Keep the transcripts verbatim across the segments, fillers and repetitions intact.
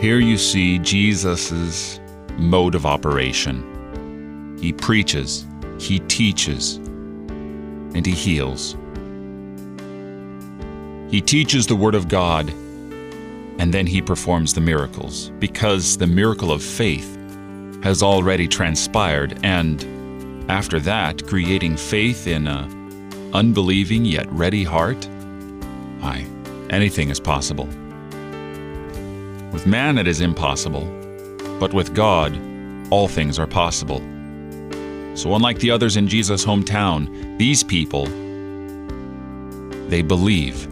Here you see Jesus' mode of operation. He preaches, he teaches, and he heals. He teaches the Word of God, and then he performs the miracles, because the miracle of faith has already transpired, and after that, creating faith in an unbelieving yet ready heart, why, anything is possible. With man it is impossible, but with God, all things are possible. So unlike the others in Jesus' hometown, these people, they believe.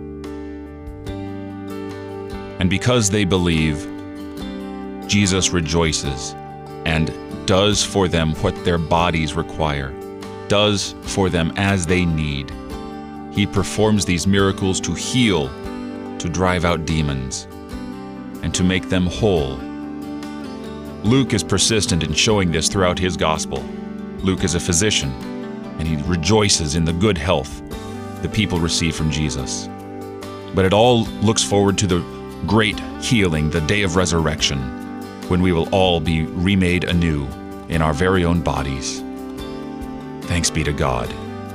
And because they believe, Jesus rejoices and does for them what their bodies require, does for them as they need. He performs these miracles to heal, to drive out demons, and to make them whole. Luke is persistent in showing this throughout his gospel. Luke is a physician, and he rejoices in the good health the people receive from Jesus. But it all looks forward to the great healing, the day of resurrection, when we will all be remade anew in our very own bodies. Thanks be to God.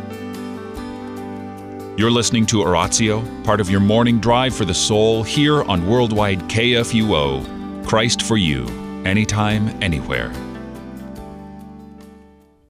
You're listening to Oratio, part of your morning drive for the soul, here on Worldwide K F U O, Christ for you, anytime, anywhere.